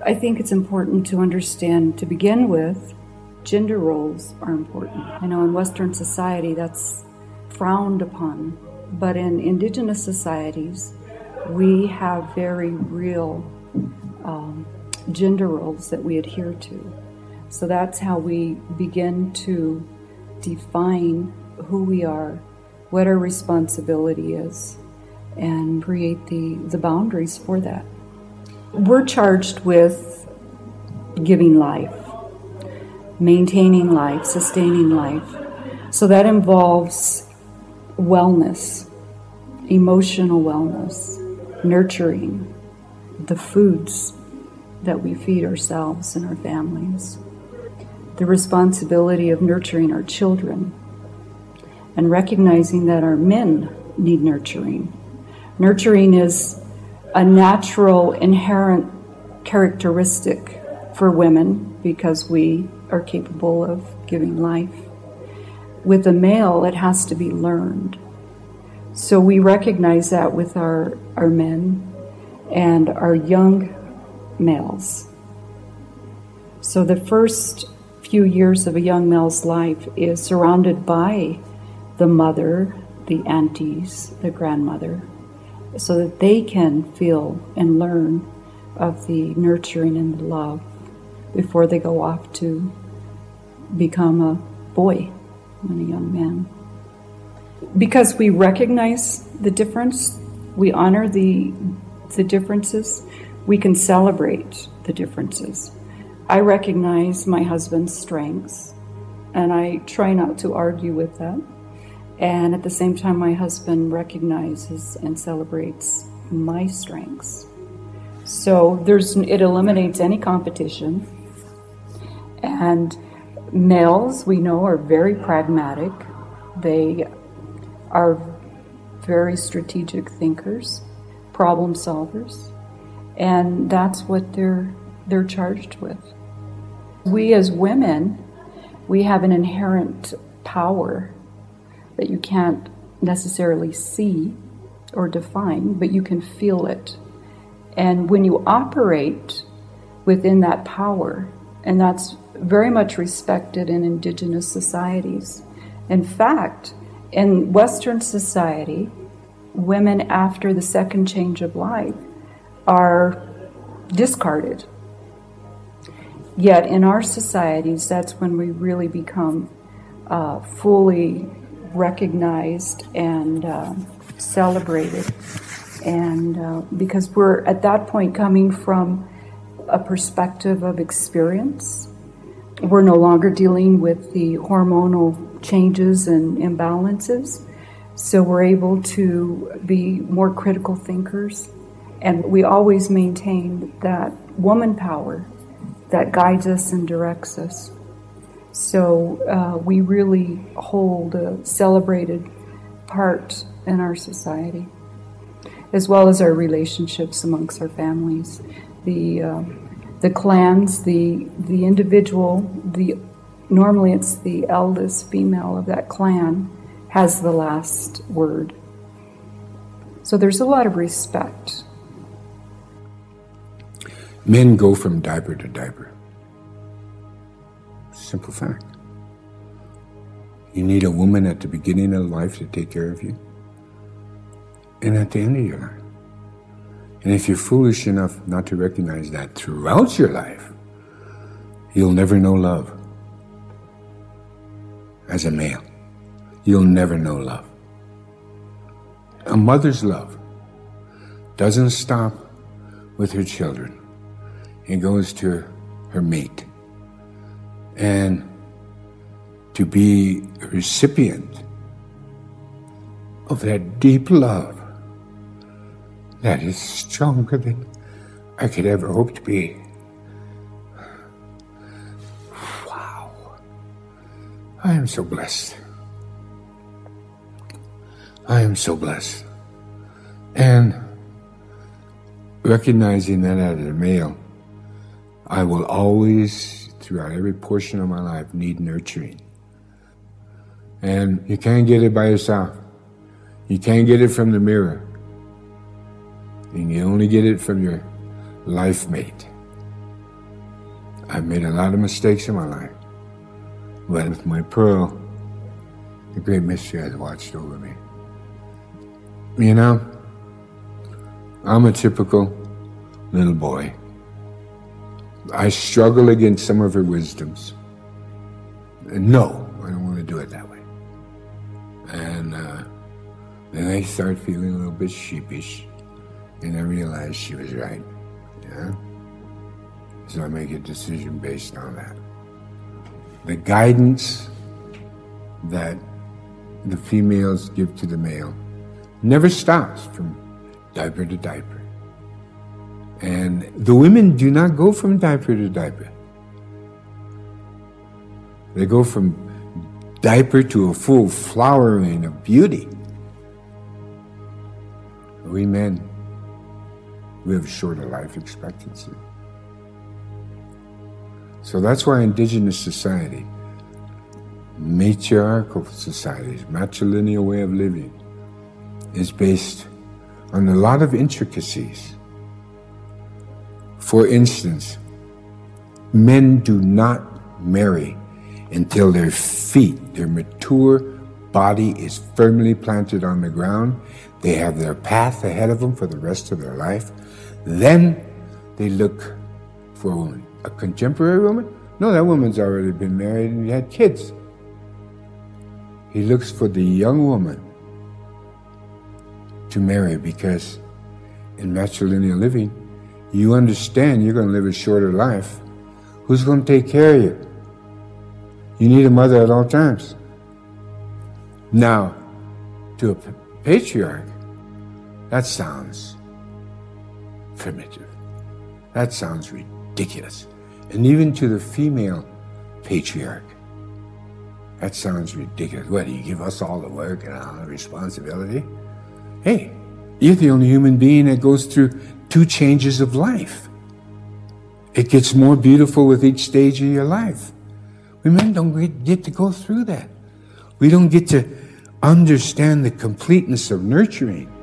I think it's important to understand, to begin with, gender roles are important. I know in Western society that's frowned upon, but in Indigenous societies, we have very real gender roles that we adhere to. So that's how we begin to define who we are, what our responsibility is, and create the boundaries for that. We're charged with giving life, maintaining life, sustaining life. So that involves wellness, emotional wellness, nurturing the foods that we feed ourselves and our families, the responsibility of nurturing our children, and recognizing that our men need nurturing. Nurturing is a natural, inherent characteristic for women because we are capable of giving life. With a male, it has to be learned. So we recognize that with our men and our young males. So the first few years of a young male's life is surrounded by the mother, the aunties, the grandmother, so that they can feel and learn of the nurturing and the love before they go off to become a boy and a young man. Because we recognize the difference, we honor the differences, we can celebrate the differences. I recognize my husband's strengths, and I try not to argue with that. And at the same time, my husband recognizes and celebrates my strengths. So it eliminates any competition. And males, we know, are very pragmatic. They are very strategic thinkers, problem solvers, and that's what they're charged with. We as women, we have an inherent power that you can't necessarily see or define, but you can feel it. And when you operate within that power, and that's very much respected in Indigenous societies. In fact, in Western society, women after the second change of life are discarded. Yet in our societies, that's when we really become fully recognized and celebrated. And because we're at that point coming from a perspective of experience, we're no longer dealing with the hormonal changes and imbalances. So we're able to be more critical thinkers. And we always maintain that woman power that guides us and directs us. So we really hold a celebrated part in our society, as well as our relationships amongst our families. The clans, the individual, normally it's the eldest female of that clan has the last word. So there's a lot of respect. Men go from diaper to diaper. Simple fact. You need a woman at the beginning of life to take care of you, and at the end of your life. And if you're foolish enough not to recognize that throughout your life, you'll never know love. As a male, you'll never know love. A mother's love doesn't stop with her children. It goes to her mate. And to be a recipient of that deep love that is stronger than I could ever hope to be. Wow. I am so blessed. I am so blessed. And recognizing that as a male, I will always, throughout every portion of my life, need nurturing. And you can't get it by yourself. You can't get it from the mirror. And you only get it from your life mate. I've made a lot of mistakes in my life. But with my pearl, the great mystery has watched over me. You know, I'm a typical little boy. I struggle against some of her wisdoms. And no, I don't want to do it that way. And then I start feeling a little bit sheepish, and I realize she was right. Yeah? So I make a decision based on that. The guidance that the females give to the male never stops from diaper to diaper. And the women do not go from diaper to diaper. They go from diaper to a full flowering of beauty. We men, we have a shorter life expectancy. So that's why indigenous society, matriarchal societies, matrilineal way of living, is based on a lot of intricacies. For instance, men do not marry until their feet, their mature body is firmly planted on the ground. They have their path ahead of them for the rest of their life. Then they look for a woman. A contemporary woman? No, that woman's already been married and had kids. He looks for the young woman to marry because in matrilineal living, you understand you're going to live a shorter life. Who's going to take care of you? You need a mother at all times. Now, to a patriarch, that sounds primitive. That sounds ridiculous. And even to the female patriarch, that sounds ridiculous. What, do you give us all the work and all the responsibility? Hey, you're the only human being that goes through 2 changes of life. It gets more beautiful with each stage of your life. We men don't get to go through that. We don't get to understand the completeness of nurturing.